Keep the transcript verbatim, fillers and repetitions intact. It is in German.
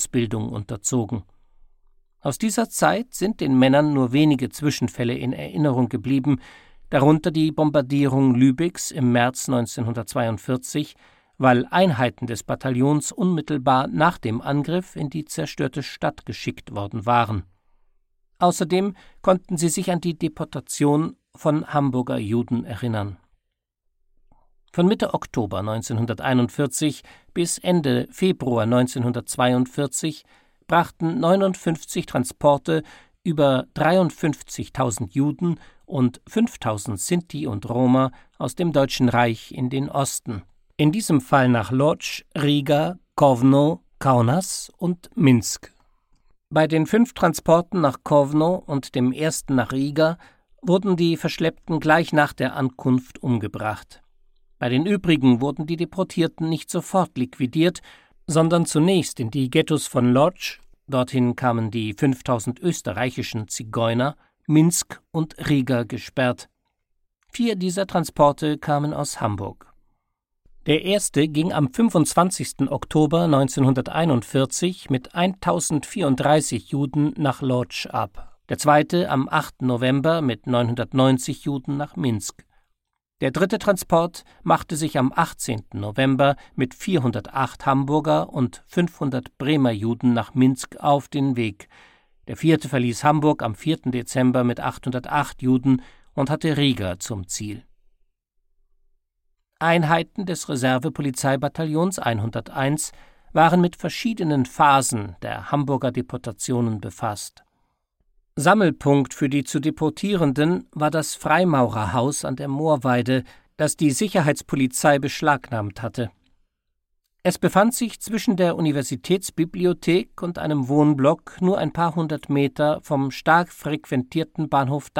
Ausbildung unterzogen. Aus dieser Zeit sind den Männern nur wenige Zwischenfälle in Erinnerung geblieben, darunter die Bombardierung Lübecks im März neunzehnhundertzweiundvierzig, weil Einheiten des Bataillons unmittelbar nach dem Angriff in die zerstörte Stadt geschickt worden waren. Außerdem konnten sie sich an die Deportation von Hamburger Juden erinnern. Von Mitte Oktober neunzehnhunderteinundvierzig bis Ende Februar neunzehnhundertzweiundvierzig brachten neunundfünfzig Transporte über dreiundfünfzigtausend Juden und fünftausend Sinti und Roma aus dem Deutschen Reich in den Osten. In diesem Fall nach Lodz, Riga, Kowno, Kaunas und Minsk. Bei den fünf Transporten nach Kowno und dem ersten nach Riga wurden die Verschleppten gleich nach der Ankunft umgebracht. Bei den übrigen wurden die Deportierten nicht sofort liquidiert, sondern zunächst in die Ghettos von Lodz, dorthin kamen die fünftausend österreichischen Zigeuner, Minsk und Riga gesperrt. Vier dieser Transporte kamen aus Hamburg. Der erste ging am fünfundzwanzigsten Oktober neunzehnhunderteinundvierzig mit eintausendvierunddreißig Juden nach Lodz ab, der zweite am achten November mit neunhundertneunzig Juden nach Minsk. Der dritte Transport machte sich am achtzehnten November mit vierhundertacht Hamburger und fünfhundert Bremer Juden nach Minsk auf den Weg. Der vierte verließ Hamburg am vierten Dezember mit achthundertacht Juden und hatte Riga zum Ziel. Einheiten des Reservepolizeibataillons hunderteins waren mit verschiedenen Phasen der Hamburger Deportationen befasst. Sammelpunkt für die zu Deportierenden war das Freimaurerhaus an der Moorweide, das die Sicherheitspolizei beschlagnahmt hatte. Es befand sich zwischen der Universitätsbibliothek und einem Wohnblock nur ein paar hundert Meter vom stark frequentierten Bahnhof